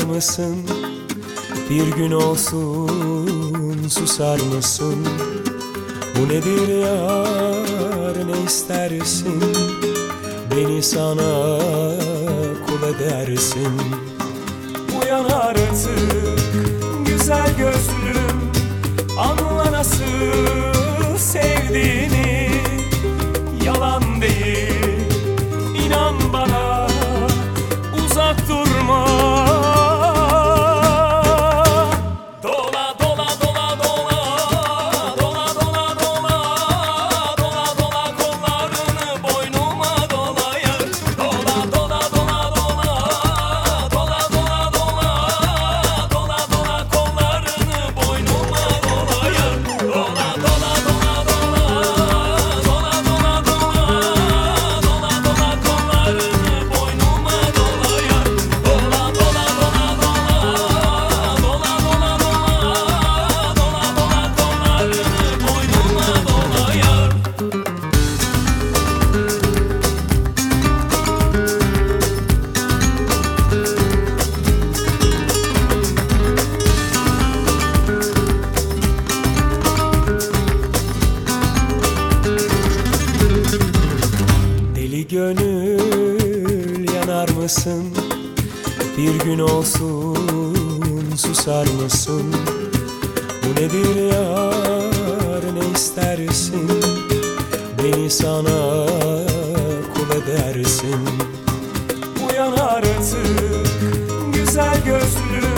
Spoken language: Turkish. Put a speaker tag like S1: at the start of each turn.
S1: mısın? Bir gün olsun susar mısın? Bu nedir yar, ne istersin? Beni sana kul edersin. Uyan artık güzel gözlüm, anla nasıl sevdiğini. Yalan değil, inan bana, uzak durma. Dola dola dola dola, dola dola dola, dola dola kollarını boynuma dolayar. Dola dola dola dola, dola dola dola, dola dola kollarını boynuma dolayar. Dola dola dola dola, dola dola dola, dola dola kollarını boynuma dolayar. Dola dola dola dola, dola dola dola, dola dola kollarını boynuma dolayar. Deli gönül, yanar mısın? Bir gün olsun susar mısın? Bu nedir yar, ne istersin? Beni sana kul edersin. Uyan artık güzel gözlüm,